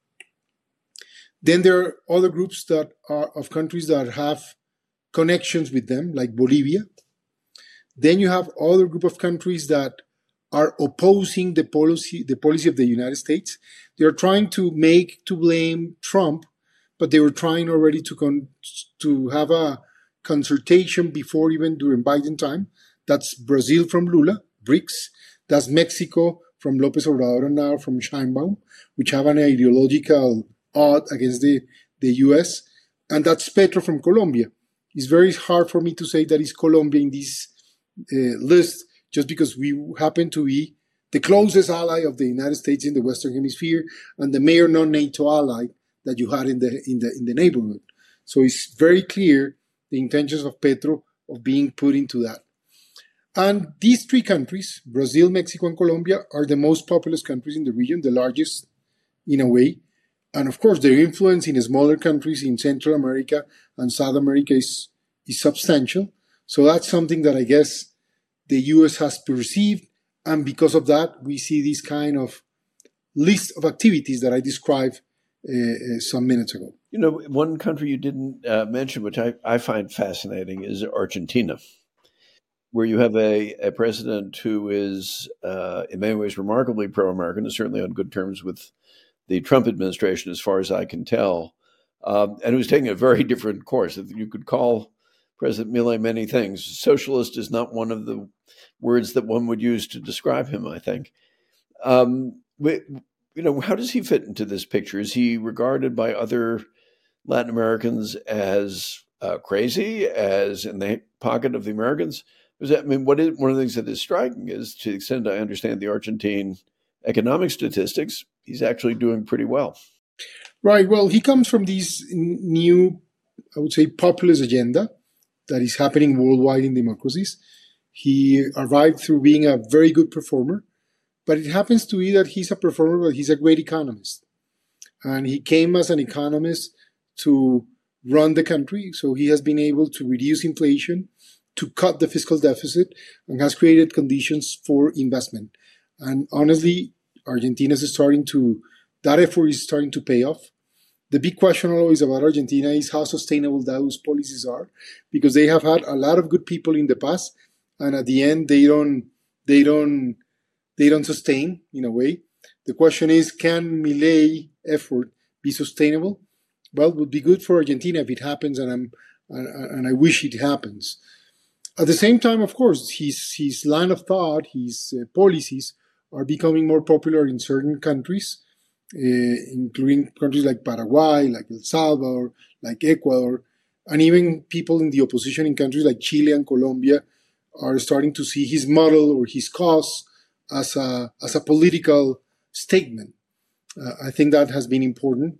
Then there are other groups that are of countries that have connections with them, like Bolivia. Then you have other group of countries that are opposing the policy, the policy of the United States. They are trying to make to blame Trump, but they were trying already to con- to have a consultation before even during Biden time. That's Brazil from Lula, BRICS. That's Mexico from López Obrador and now from Sheinbaum, which have an ideological odd against the, the U S. And that's Petro from Colombia. It's very hard for me to say that it's Colombia in this uh, list, just because we happen to be the closest ally of the United States in the Western Hemisphere and the major non-NATO ally that you had in the in the in the neighborhood. So it's very clear the intentions of Petro of being put into that. And these three countries, Brazil, Mexico, and Colombia, are the most populous countries in the region, the largest in a way. And of course, their influence in smaller countries in Central America and South America is, is substantial. So that's something that I guess the U S has perceived. And because of that, we see this kind of list of activities that I described uh, some minutes ago. You know, one country you didn't uh, mention, which I, I find fascinating, is Argentina, where you have a, a president who is uh, in many ways remarkably pro-American and certainly on good terms with the Trump administration, as far as I can tell, um, and who's taking a very different course. You could call President Milei many things. Socialist is not one of the words that one would use to describe him, I think. Um, we, you know, how does he fit into this picture? Is he regarded by other Latin Americans as uh, crazy, as in the pocket of the Americans? Because, I mean, what is, one of the things that is striking is, to the extent I understand the Argentine economic statistics, he's actually doing pretty well. Right. Well, he comes from this new, I would say, populist agenda that is happening worldwide in democracies. He arrived through being a very good performer, but it happens to be that he's a performer, but he's a great economist. And he came as an economist to run the country. So he has been able to reduce inflation, to cut the fiscal deficit, and has created conditions for investment. And honestly, Argentina is starting to, that effort is starting to pay off. The big question always about Argentina is how sustainable those policies are, because they have had a lot of good people in the past, and at the end they don't, they don't, they don't sustain in a way. The question is, can Milei effort be sustainable? Well, it would be good for Argentina if it happens, and I'm, and, and I wish it happens. At the same time, of course, his his line of thought, his uh, policies are becoming more popular in certain countries, uh, including countries like Paraguay, like El Salvador, like Ecuador, and even people in the opposition in countries like Chile and Colombia are starting to see his model or his cause as a, as a political statement. Uh, I think that has been important.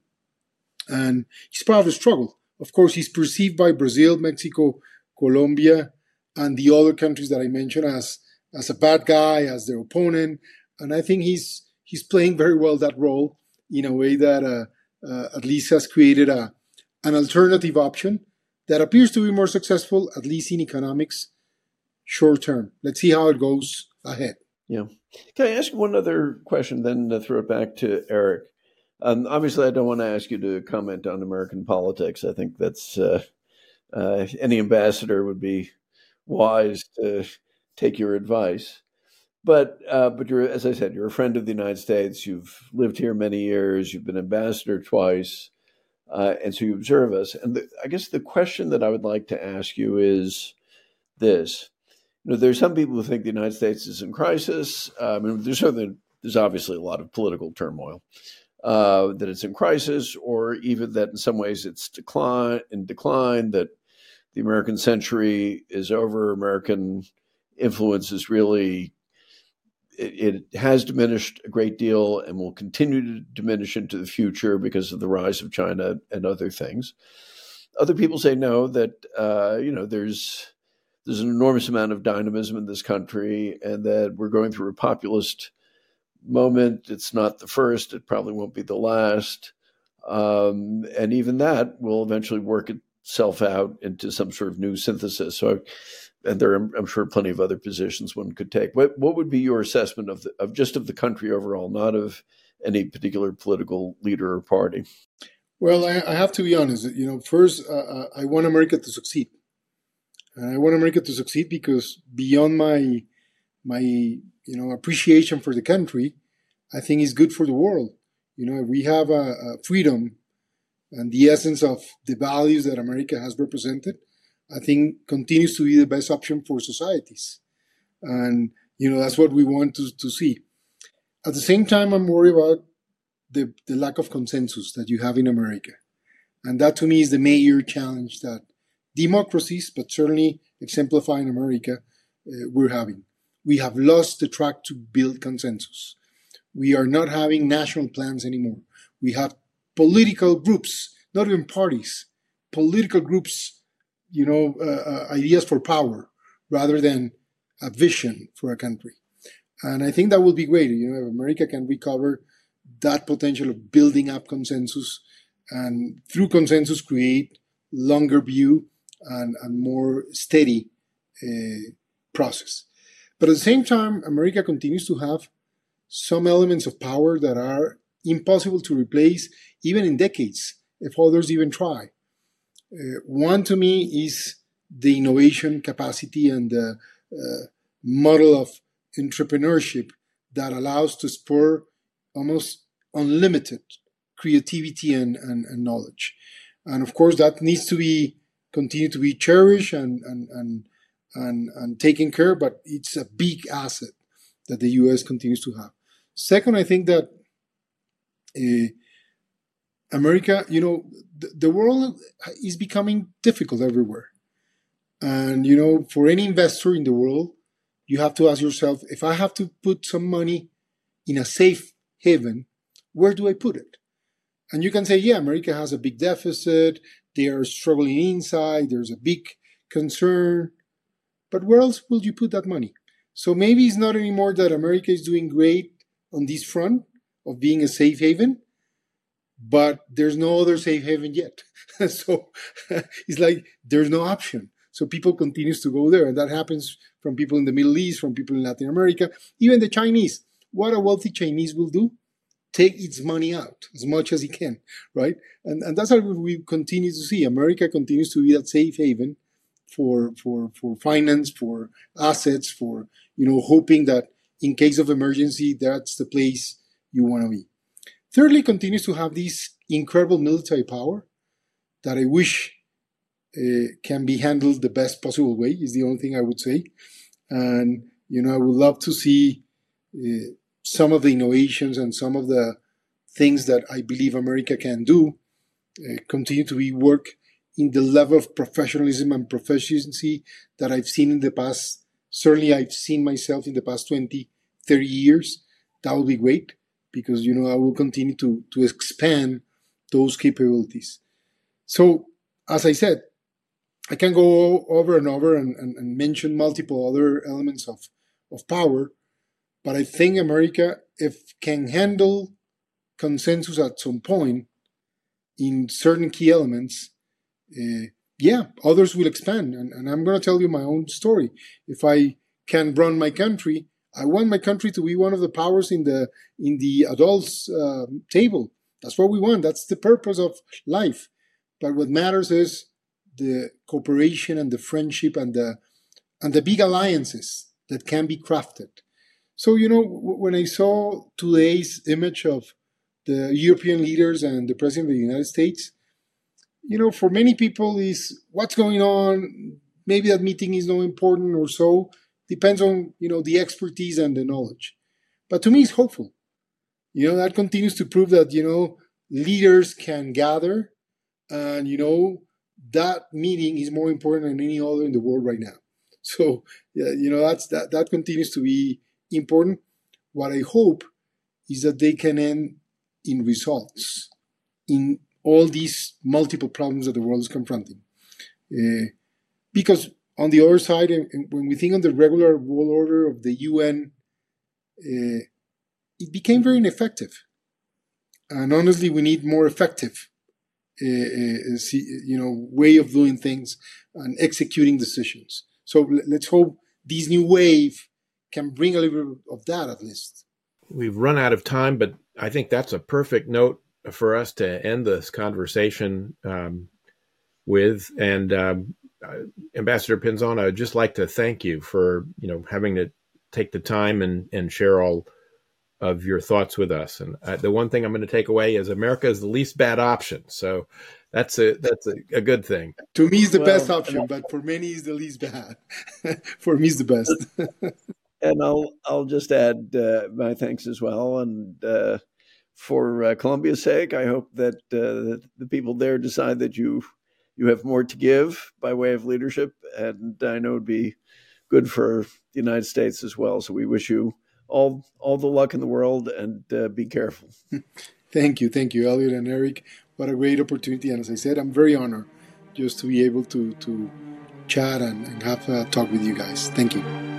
And he's part of the struggle. Of course, he's perceived by Brazil, Mexico, Colombia, and the other countries that I mentioned as, as a bad guy, as their opponent. And I think he's he's playing very well that role in a way that uh, uh, at least has created a, an alternative option that appears to be more successful, at least in economics, short term. Let's see how it goes ahead. Yeah. Can I ask one other question, then uh, throw it back to Eric? Um, obviously, I don't want to ask you to comment on American politics. I think that's uh, uh, any ambassador would be wise to take your advice. But uh, but you're, as I said, you're a friend of the United States. You've lived here many years. You've been ambassador twice, uh, and so you observe us. And the, I guess the question that I would like to ask you is this: you know, there's some people who think the United States is in crisis. Uh, I mean, there's certainly, there's obviously a lot of political turmoil. Uh, that it's in crisis, or even that in some ways it's decline in decline, that the American century is over. American influence is really, it, it has diminished a great deal and will continue to diminish into the future because of the rise of China and other things. Other people say no, that, uh, you know, there's, there's an enormous amount of dynamism in this country and that we're going through a populist moment. It's not the first. It probably won't be the last. Um, and even that will eventually work itself out into some sort of new synthesis. So, and there are, I'm sure, plenty of other positions one could take. What what would be your assessment of the, of just of the country overall, not of any particular political leader or party? Well, I, I have to be honest. You know, first, uh, I want America to succeed, and I want America to succeed because beyond my my you know, appreciation for the country, I think is good for the world. You know, if we have a, a freedom and the essence of the values that America has represented, I think continues to be the best option for societies. And, you know, that's what we want to, to see. At the same time, I'm worried about the, the lack of consensus that you have in America. And that to me is the major challenge that democracies, but certainly exemplifying America, uh, we're having. We have lost the track to build consensus. We are not having national plans anymore. We have political groups, not even parties, political groups, you know, uh, uh, ideas for power rather than a vision for a country. And I think that will be great. You know, if America can recover that potential of building up consensus and through consensus create longer view and, and more steady uh, process. But at the same time, America continues to have some elements of power that are impossible to replace, even in decades, if others even try. Uh, one, to me, is the innovation capacity and the uh, model of entrepreneurship that allows to spur almost unlimited creativity and, and, and knowledge. And of course, that needs to be continue to be cherished and, and, and And, and taken care, but it's a big asset that the U S continues to have. Second, I think that uh, America, you know, the, the world is becoming difficult everywhere. And, you know, for any investor in the world, you have to ask yourself, if I have to put some money in a safe haven, where do I put it? And you can say, yeah, America has a big deficit. They are struggling inside. There's a big concern. But where else will you put that money? So maybe it's not anymore that America is doing great on this front of being a safe haven, but there's no other safe haven yet. So it's like there's no option. So people continues to go there. And that happens from people in the Middle East, from people in Latin America, even the Chinese. What a wealthy Chinese will do? Take its money out as much as he can, right? And, and that's what we continue to see. America continues to be that safe haven for for for finance, for assets, for, you know, hoping that in case of emergency, that's the place you want to be. Thirdly, continues to have this incredible military power that I wish uh, can be handled the best possible way, is the only thing I would say. And, you know, I would love to see uh, some of the innovations and some of the things that I believe America can do uh, continue to be work in the level of professionalism and proficiency that I've seen in the past. Certainly, I've seen myself in the past twenty, thirty years. That would be great because, you know, I will continue to, to expand those capabilities. So, as I said, I can go over and over and, and, and mention multiple other elements of, of power, but I think America, if can handle consensus at some point in certain key elements, uh, yeah, others will expand. And, and I'm going to tell you my own story. If I can run my country, I want my country to be one of the powers in the in the adults uh, table. That's what we want. That's the purpose of life. But what matters is the cooperation and the friendship and the and the big alliances that can be crafted. So, you know, when I saw today's image of the European leaders and the President of the United States, you know, for many people is what's going on. Maybe that meeting is not important or so. Depends on, you know, the expertise and the knowledge. But to me, it's hopeful. You know, that continues to prove that, you know, leaders can gather and, you know, that meeting is more important than any other in the world right now. So, yeah, you know, that's that, that continues to be important. What I hope is that they can end in results in all these multiple problems that the world is confronting. Uh, because on the other side, when we think on the regular world order of the U N, uh, it became very ineffective. And honestly, we need more effective uh, uh, you know, way of doing things and executing decisions. So let's hope this new wave can bring a little bit of that at least. We've run out of time, but I think that's a perfect note for us to end this conversation um, with. And um, uh, Ambassador Pinzon, I would just like to thank you for, you know, having to take the time and, and share all of your thoughts with us. And uh, the one thing I'm going to take away is America is the least bad option. So that's a that's a, a good thing. To me, it's the well, best option, but for many, it's the least bad. For me, it's the best. And I'll I'll just add uh, my thanks as well. And uh, for uh, Colombia's sake, I hope that uh, the people there decide that you you have more to give by way of leadership. And I know it'd be good for the United States as well. So we wish you all all the luck in the world, and uh, be careful. Thank you. Thank you, Elliot and Eric. What a great opportunity. And as I said, I'm very honored just to be able to, to chat and, and have a talk with you guys. Thank you.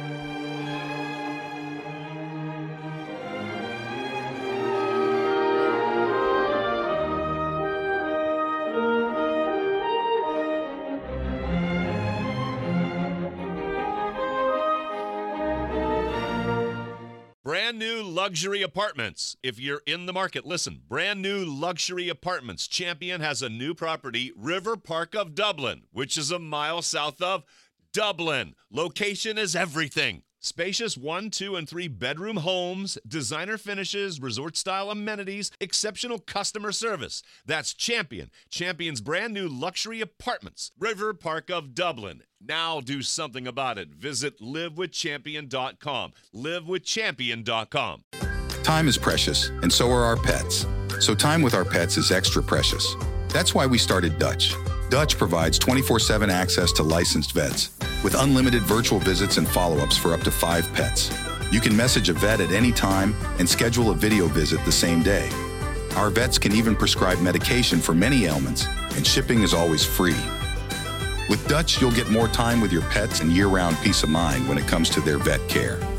Brand new luxury apartments. If you're in the market, listen. Brand new luxury apartments. Champion has a new property, River Park of Dublin, which is a mile south of Dublin. Location is everything. Spacious one, two, and three bedroom homes, designer finishes, resort-style amenities, exceptional customer service. That's Champion. Champion's brand new luxury apartments, River Park of Dublin. Now do something about it. Visit live with champion dot com. live with champion dot com. Time is precious, and so are our pets. So time with our pets is extra precious. That's why we started Dutch. Dutch provides twenty-four seven access to licensed vets with unlimited virtual visits and follow-ups for up to five pets. You can message a vet at any time and schedule a video visit the same day. Our vets can even prescribe medication for many ailments, and shipping is always free. With Dutch, you'll get more time with your pets and year-round peace of mind when it comes to their vet care.